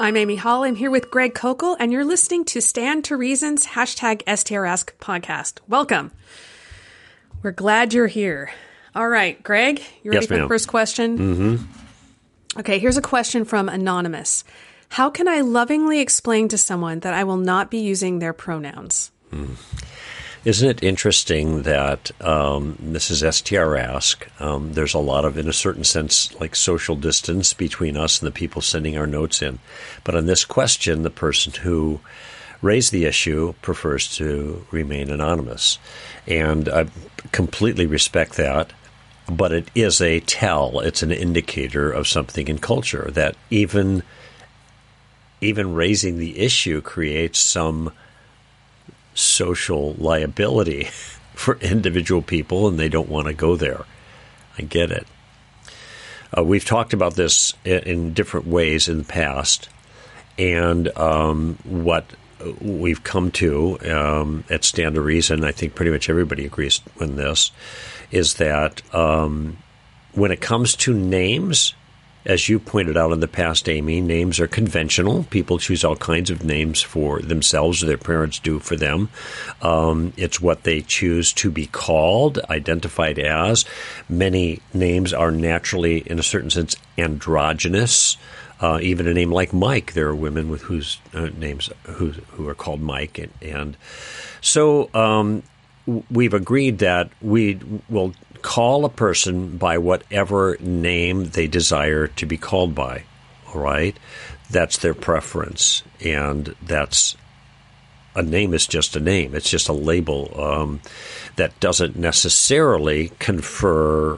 I'm Amy Hall. I'm here with Greg Kokel, and you're listening to Stand to Reason's #STRask podcast. Welcome. We're glad you're here. All right, Greg, you ready for the first question? Mm-hmm. Okay, here's a question from Anonymous. How can I lovingly explain to someone that I will not be using their pronouns? Isn't it interesting that this is STRask? There's a lot of, in a certain sense, like social distance between us and the people sending our notes in. But on this question, the person who raised the issue prefers to remain anonymous. And I completely respect that. But it is a tell. It's an indicator of something in culture that even raising the issue creates some social liability for individual people, and they don't want to go there. I get it. We've talked about this in different ways in the past, and what we've come to at Stand to Reason, I think pretty much everybody agrees with this, is that when it comes to names, as you pointed out in the past, Amy, names are conventional. People choose all kinds of names for themselves, or their parents do for them. It's what they choose to be called, identified as. Many names are naturally, in a certain sense, androgynous. Even a name like Mike, there are women with whose names who are called Mike, and so we've agreed that we will call a person by whatever name they desire to be called by. All right, that's their preference, and that's a name is just a name. It's just a label that doesn't necessarily confer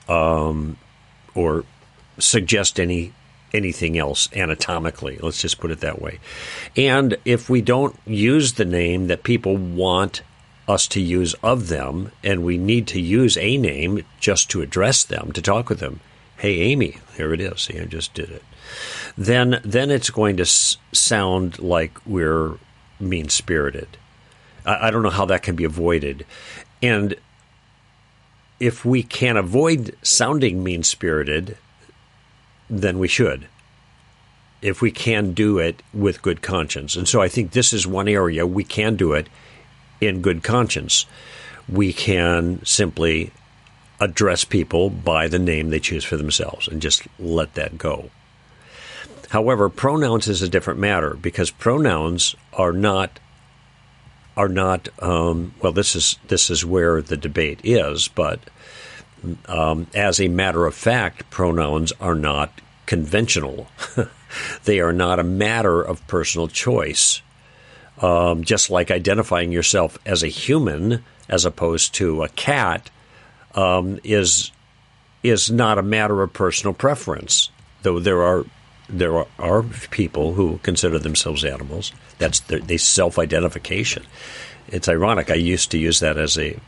or suggest anything else anatomically. Let's just put it that way. And if we don't use the name that people want us to use of them, and we need to use a name just to address them, to talk with them, hey, Amy, here it is. See, I just did it. Then it's going to sound like we're mean-spirited. I don't know how that can be avoided. And if we can avoid sounding mean-spirited, then we should, if we can do it with good conscience. And so I think this is one area we can do it in good conscience. We can simply address people by the name they choose for themselves and just let that go. However, pronouns is a different matter, because pronouns are not well, this is where the debate is, but as a matter of fact, pronouns are not conventional. They are not a matter of personal choice. Just like identifying yourself as a human as opposed to a cat is not a matter of personal preference. Though there are people who consider themselves animals. That's the self-identification. It's ironic. I used to use that as an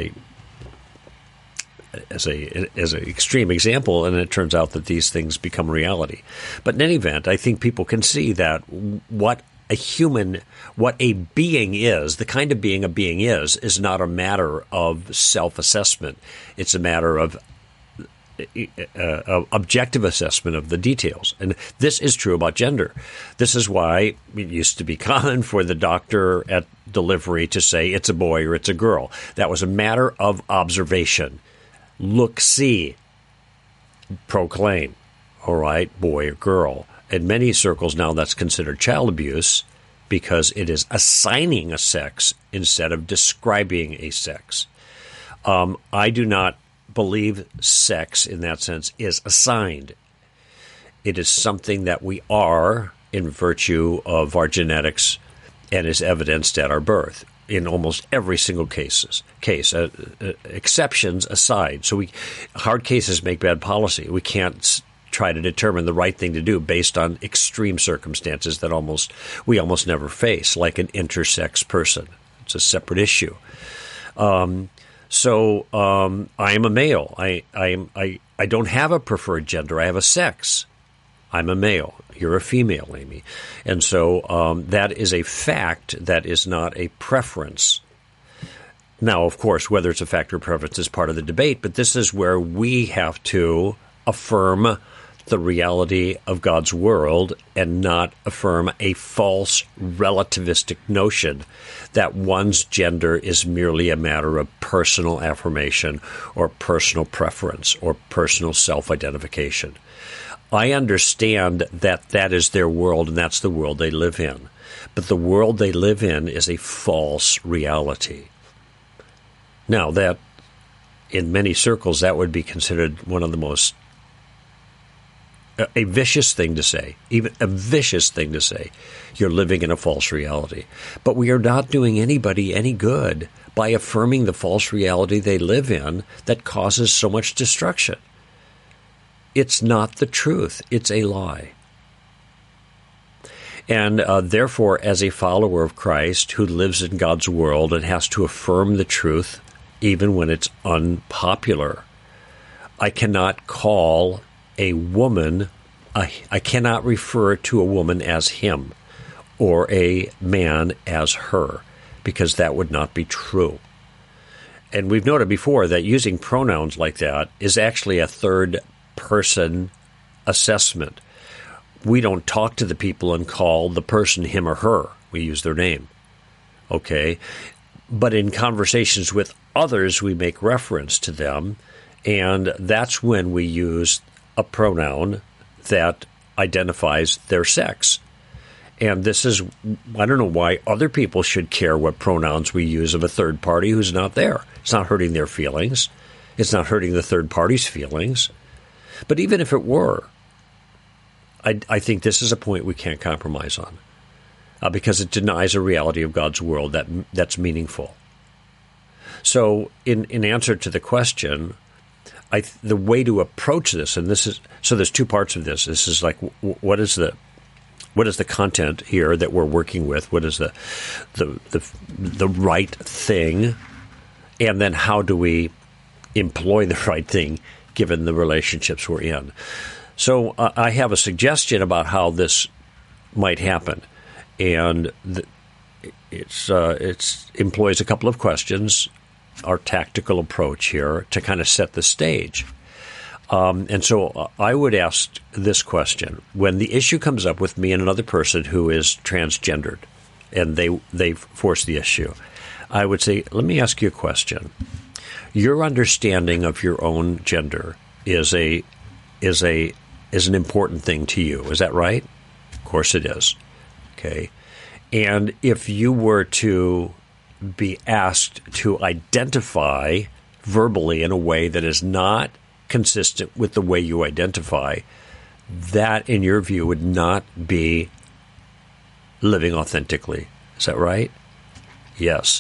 extreme example, and it turns out that these things become reality. But in any event, I think people can see that what a being is, the kind of being a being is not a matter of self-assessment. It's a matter of objective assessment of the details. And this is true about gender. This is why it used to be common for the doctor at delivery to say it's a boy or it's a girl. That was a matter of observation. Look, see, proclaim, all right, boy or girl. In many circles now, that's considered child abuse because it is assigning a sex instead of describing a sex. I do not believe sex, in that sense, is assigned. It is something that we are in virtue of our genetics and is evidenced at our birth in almost every single case, exceptions aside. So hard cases make bad policy. We can't try to determine the right thing to do based on extreme circumstances that we almost never face, like an intersex person. It's a separate issue. So I am a male. I don't have a preferred gender. I have a sex. I'm a male. You're a female, Amy. And so that is a fact. That is not a preference. Now, of course, whether it's a fact or preference is part of the debate, but this is where we have to affirm the reality of God's world and not affirm a false relativistic notion that one's gender is merely a matter of personal affirmation or personal preference or personal self-identification. I understand that that is their world and that's the world they live in. But the world they live in is a false reality. Now, that in many circles, that would be considered one of the most a vicious thing to say, even a vicious thing to say. You're living in a false reality. But we are not doing anybody any good by affirming the false reality they live in that causes so much destruction. It's not the truth. It's a lie. And therefore, as a follower of Christ who lives in God's world and has to affirm the truth even when it's unpopular, I cannot call a woman, I cannot refer to a woman as him or a man as her, because that would not be true. And we've noted before that using pronouns like that is actually a third-person assessment. We don't talk to the people and call the person him or her. We use their name. Okay? But in conversations with others, we make reference to them, and that's when we use a pronoun that identifies their sex. And this is, I don't know why other people should care what pronouns we use of a third party who's not there. It's not hurting their feelings. It's not hurting the third party's feelings. But even if it were, I think this is a point we can't compromise on because it denies a reality of God's world that's meaningful. So in answer to the question, the way to approach this, and this is, so there's two parts of this. This is like, what is the content here that we're working with? What is the right thing? And then how do we employ the right thing given the relationships we're in? So I have a suggestion about how this might happen, and it employs a couple of questions, our tactical approach here to kind of set the stage. And so I would ask this question. When the issue comes up with me and another person who is transgendered, and they force the issue, I would say, let me ask you a question. Your understanding of your own gender is an important thing to you. Is that right? Of course it is. Okay. And if you were to be asked to identify verbally in a way that is not consistent with the way you identify, that, in your view, would not be living authentically. Is that right? Yes.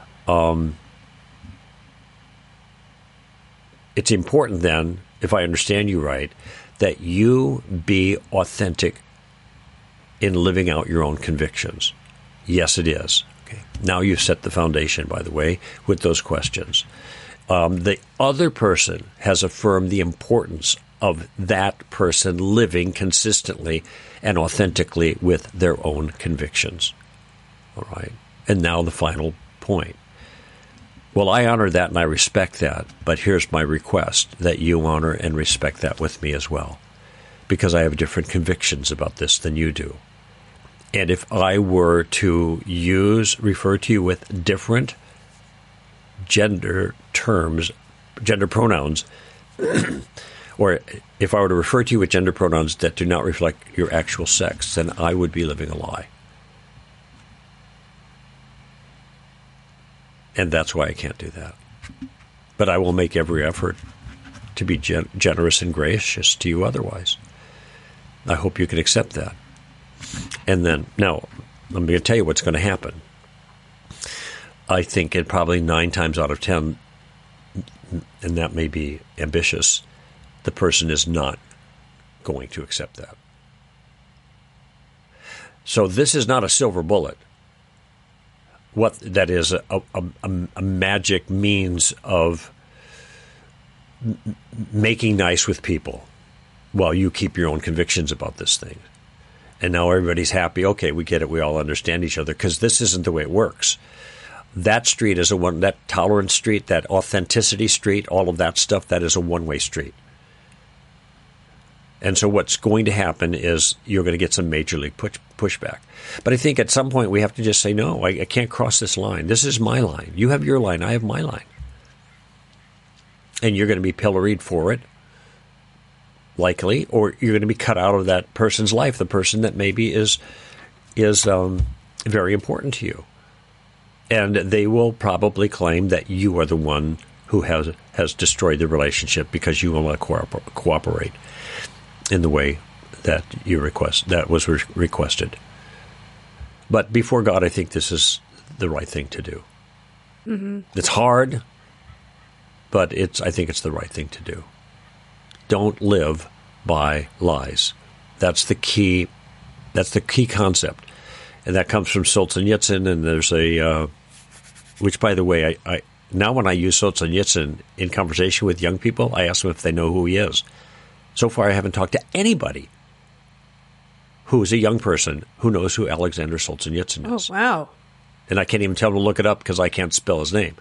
It's important then, if I understand you right, that you be authentic in living out your own convictions. Yes, it is. Okay. Now you've set the foundation, by the way, with those questions. The other person has affirmed the importance of that person living consistently and authentically with their own convictions. All right. And now the final point. Well, I honor that and I respect that, but here's my request, that you honor and respect that with me as well, because I have different convictions about this than you do. And if I were to refer to you with different gender terms, gender pronouns, or if I were to refer to you with gender pronouns that do not reflect your actual sex, then I would be living a lie. And that's why I can't do that. But I will make every effort to be generous and gracious to you otherwise. I hope you can accept that. And then, now, I'm going to tell you what's going to happen. I think it probably 9 times out of 10, and that may be ambitious, the person is not going to accept that. So this is not a silver bullet. What that is a magic means of making nice with people while you keep your own convictions about this thing. And now everybody's happy. Okay, we get it. We all understand each other, because this isn't the way it works. That street is that tolerance street, that authenticity street, all of that stuff, that is a one-way street. And so what's going to happen is you're going to get some major league pushback. But I think at some point we have to just say, no, I can't cross this line. This is my line. You have your line. I have my line. And you're going to be pilloried for it, likely, or you're going to be cut out of that person's life, the person that maybe is very important to you. And they will probably claim that you are the one who has destroyed the relationship because you will not cooperate in the way that was requested. But before God, I think this is the right thing to do. Mm-hmm. It's hard, but I think it's the right thing to do. Don't live by lies. That's the key concept. And that comes from Solzhenitsyn, and there's which, by the way, I now when I use Solzhenitsyn in conversation with young people, I ask them if they know who he is. So far, I haven't talked to anybody who is a young person who knows who Alexander Solzhenitsyn is. Oh, wow. And I can't even tell them to look it up because I can't spell his name.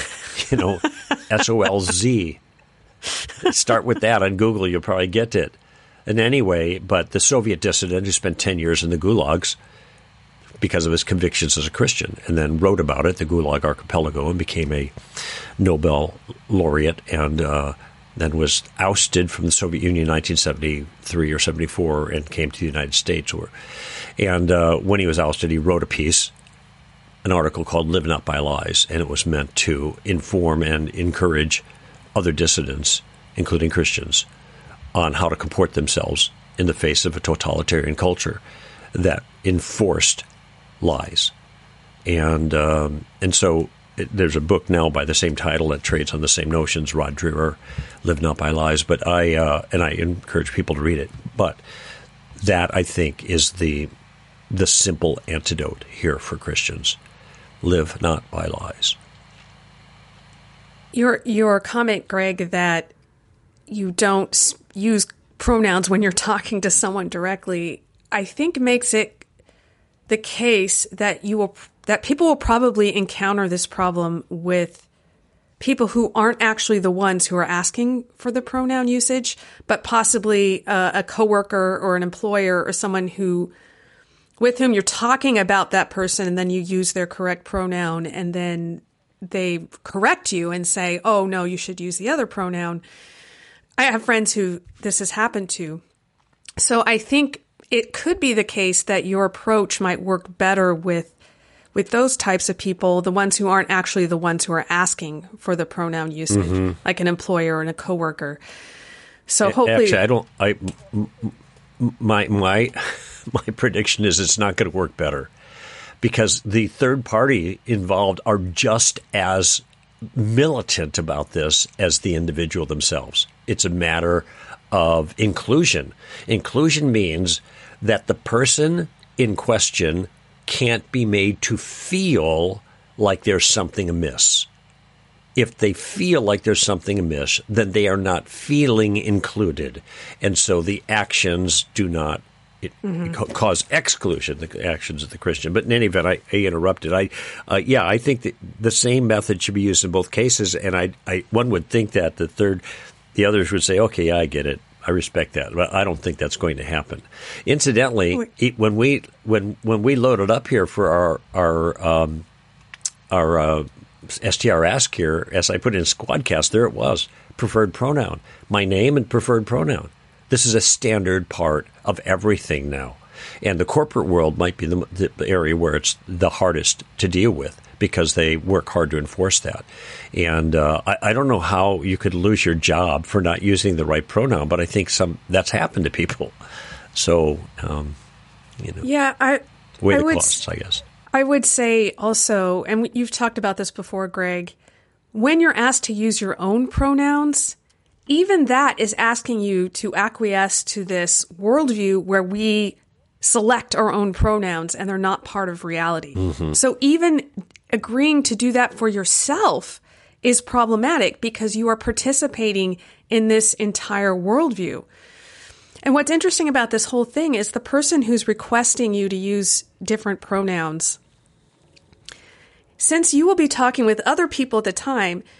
Solz. Start with that on Google, you'll probably get it. And anyway, but the Soviet dissident who spent 10 years in the gulags because of his convictions as a Christian, and then wrote about it, the Gulag Archipelago, and became a Nobel laureate, and then was ousted from the Soviet Union in 1973 or 74 and came to the United States. And when he was ousted, he wrote a piece, an article called Live Not by Lies, and it was meant to inform and encourage other dissidents, including Christians, on how to comport themselves in the face of a totalitarian culture that enforced lies. And so there's a book now by the same title that trades on the same notions, Rod Dreher, Live Not by Lies. But I encourage people to read it. But that, I think, is the simple antidote here for Christians. Live not by lies. Your comment, Greg, that you don't use pronouns when you're talking to someone directly, I think makes it the case that people will probably encounter this problem with people who aren't actually the ones who are asking for the pronoun usage, but possibly a coworker or an employer or someone with whom you're talking about that person, and then you use their correct pronoun, and then they correct you and say, oh, no, you should use the other pronoun. I have friends who this has happened to. So I think it could be the case that your approach might work better with those types of people, the ones who aren't actually the ones who are asking for the pronoun usage, like an employer and a coworker. So hopefully, actually, my prediction is it's not going to work better, because the third party involved are just as militant about this as the individual themselves. It's a matter of inclusion. Inclusion means that the person in question can't be made to feel like there's something amiss. If they feel like there's something amiss, then they are not feeling included. And so the actions do not cause exclusion, the actions of the Christian. But in any event, I interrupted. I think that the same method should be used in both cases. And one would think that the others would say, okay, I get it. I respect that, but I don't think that's going to happen. Incidentally, when we loaded up here for our STR Ask here, as I put in Squadcast, there it was, preferred pronoun, my name and preferred pronoun. This is a standard part of everything now, and the corporate world might be the area where it's the hardest to deal with, because they work hard to enforce that. And I don't know how you could lose your job for not using the right pronoun, but I think that's happened to people. So, way to costs, I guess. I would say also, and you've talked about this before, Greg, when you're asked to use your own pronouns, even that is asking you to acquiesce to this worldview where we select our own pronouns and they're not part of reality. Mm-hmm. So even agreeing to do that for yourself is problematic, because you are participating in this entire worldview. And what's interesting about this whole thing is the person who's requesting you to use different pronouns, since you will be talking with other people at the time,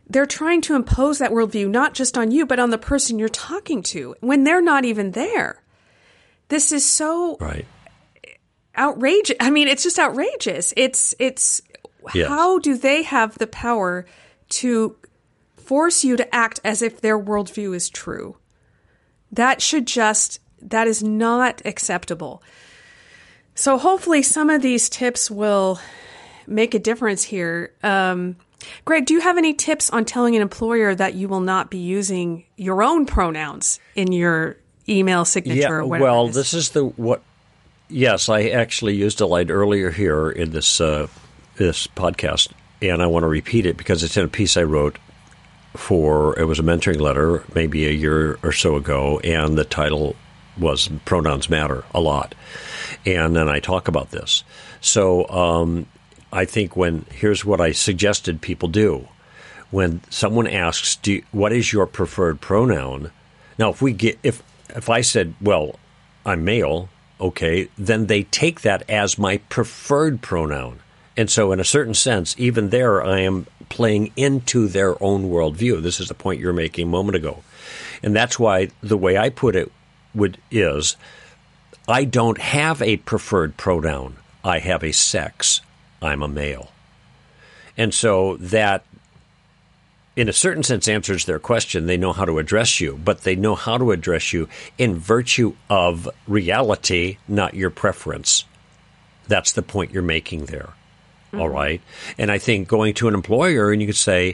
they're trying to impose that worldview not just on you, but on the person you're talking to when they're not even there. This is so outrageous. I mean, it's just outrageous. It's How do they have the power to force you to act as if their worldview is true? That is not acceptable. So hopefully some of these tips will make a difference here. Greg, do you have any tips on telling an employer that you will not be using your own pronouns in your email signature or whatever? Well, this is yes, I actually used a line earlier here in this podcast, and I want to repeat it because it's in a piece I wrote it was a mentoring letter maybe a year or so ago, and the title was Pronouns Matter a Lot. And then I talk about this. So I think here's what I suggested people do. When someone asks, what is your preferred pronoun? Now, if I said, well, I'm male, okay, then they take that as my preferred pronoun. And so in a certain sense, even there, I am playing into their own worldview. This is the point you're making a moment ago. And that's why the way I put it is, I don't have a preferred pronoun. I have a sex. I'm a male. And so that, in a certain sense, answers their question. They know how to address you, but they know how to address you in virtue of reality, not your preference. That's the point you're making there. Mm-hmm. All right? And I think going to an employer, and you could say,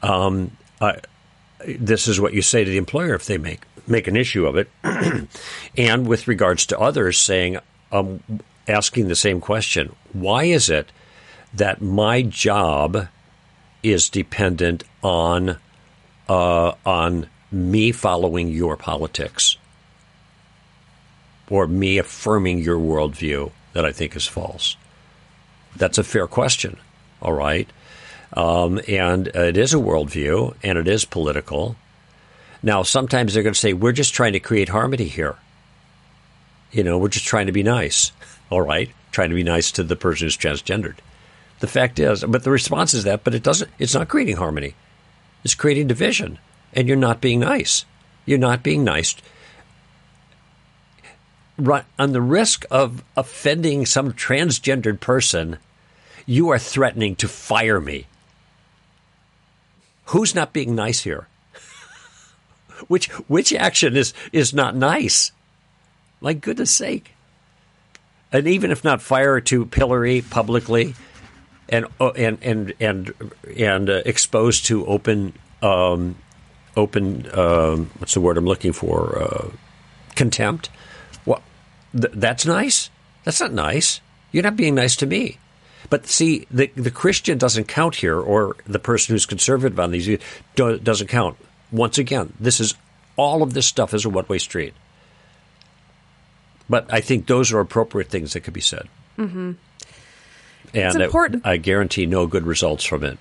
this is what you say to the employer if they make an issue of it. And with regards to others, saying, asking the same question, why is it that my job is dependent on me following your politics or me affirming your worldview that I think is false? That's a fair question, all right? And it is a worldview, and it is political. Now, sometimes they're going to say, we're just trying to create harmony here. We're just trying to be nice, all right? Trying to be nice to the person who's transgendered. The fact is, but the response is that, but it's not creating harmony. It's creating division, and you're not being nice. You're not being nice. On the risk of offending some transgendered person, you are threatening to fire me. Who's not being nice here? Which action is not nice? My goodness sake. And even if not fire, to pillory publicly and exposed to open what's the word I'm looking for? Contempt. Well, that's nice. That's not nice. You're not being nice to me. But see, the Christian doesn't count here, or the person who's conservative on these doesn't count. Once again, all of this stuff is a one-way street. But I think those are appropriate things that could be said. Mm-hmm. And I guarantee no good results from it.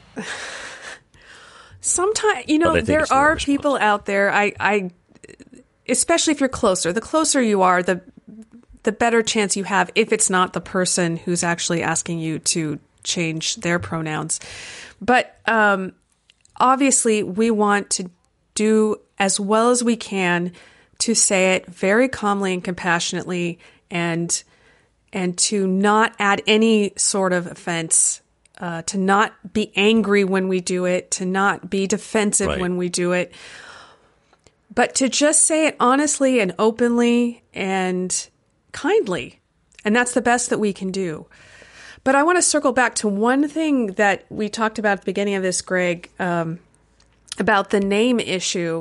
Sometimes, there are people out there, I especially if you're closer. The closer you are, the better chance you have if it's not the person who's actually asking you to change their pronouns. But obviously, we want to do as well as we can to say it very calmly and compassionately, and to not add any sort of offense, to not be angry when we do it, to not be defensive when we do it, but to just say it honestly and openly and kindly. And that's the best that we can do. But I want to circle back to one thing that we talked about at the beginning of this, Greg, about the name issue.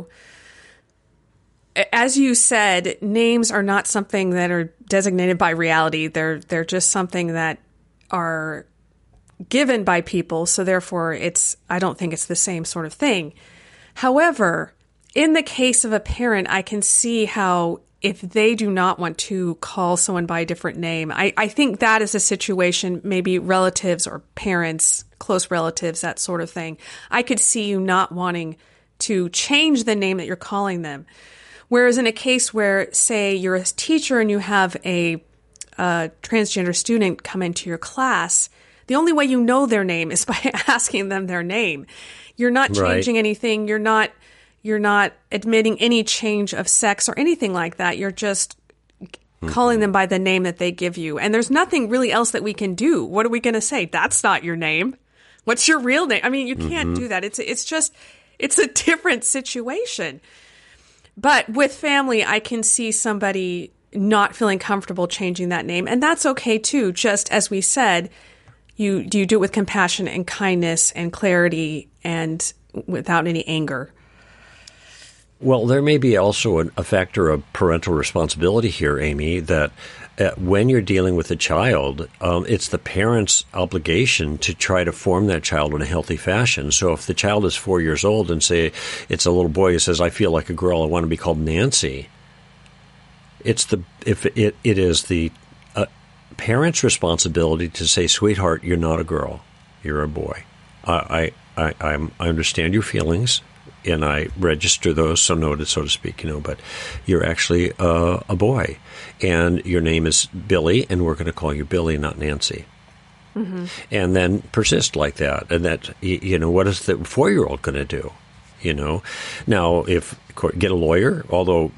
As you said, names are not something that are designated by reality. They're just something that are given by people. So therefore, I don't think it's the same sort of thing. However, in the case of a parent, I can see how if they do not want to call someone by a different name, I think that is a situation, maybe relatives or parents, close relatives, that sort of thing. I could see you not wanting to change the name that you're calling them. Whereas in a case where, say, you're a teacher and you have a transgender student come into your class, The only way you know their name is by asking them their name. You're not changing anything. You're not admitting any change of sex or anything like that. You're just calling them by the name that they give you. And there's nothing really else that we can do. What are we going to say? That's not your name. What's your real name? I mean, you can't do that. It's a different situation. But with family, I can see somebody not feeling comfortable changing that name. And that's okay too. Just as we said, you do it with compassion and kindness and clarity and without any anger. Well, there may be also a factor of parental responsibility here, Amy, that when you're dealing with a child, it's the parent's obligation to try to form that child in a healthy fashion. So if the child is 4 years old and say it's a little boy who says, I feel like a girl, I want to be called Nancy, it is the parent's responsibility to say, sweetheart, you're not a girl, you're a boy. I understand your feelings, and I register those, so noted, so to speak, but you're actually a boy, and your name is Billy, and we're going to call you Billy, not Nancy. Mm-hmm. And then persist like that. And that, what is the 4-year-old going to do? Now, if get a lawyer, although,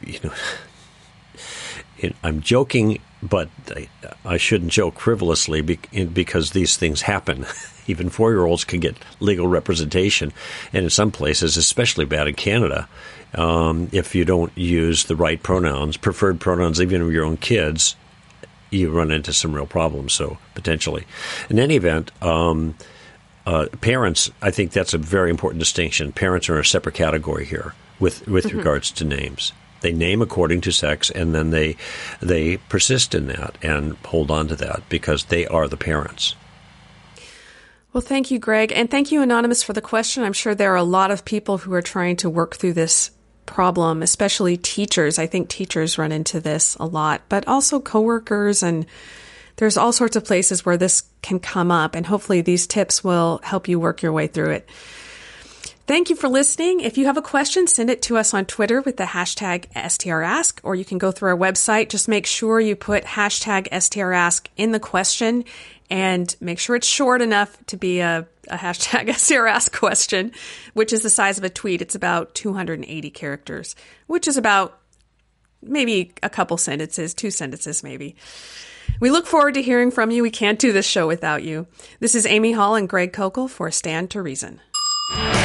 I'm joking, but I shouldn't joke frivolously because these things happen. Even 4-year-olds can get legal representation, and in some places, especially bad in Canada, if you don't use the right pronouns, preferred pronouns, even of your own kids, you run into some real problems, so potentially. In any event, parents, I think that's a very important distinction. Parents are in a separate category here with regards to names. They name according to sex, and then they persist in that and hold on to that because they are the parents. Well, thank you, Greg. And thank you, Anonymous, for the question. I'm sure there are a lot of people who are trying to work through this problem, especially teachers. I think teachers run into this a lot, but also coworkers, and there's all sorts of places where this can come up. And hopefully these tips will help you work your way through it. Thank you for listening. If you have a question, send it to us on Twitter with the hashtag STRask, or you can go through our website. Just make sure you put hashtag STRask in the question and make sure it's short enough to be a hashtag STRask question, which is the size of a tweet. It's about 280 characters, which is about maybe a couple sentences, 2 sentences maybe. We look forward to hearing from you. We can't do this show without you. This is Amy Hall and Greg Koukl for Stand to Reason.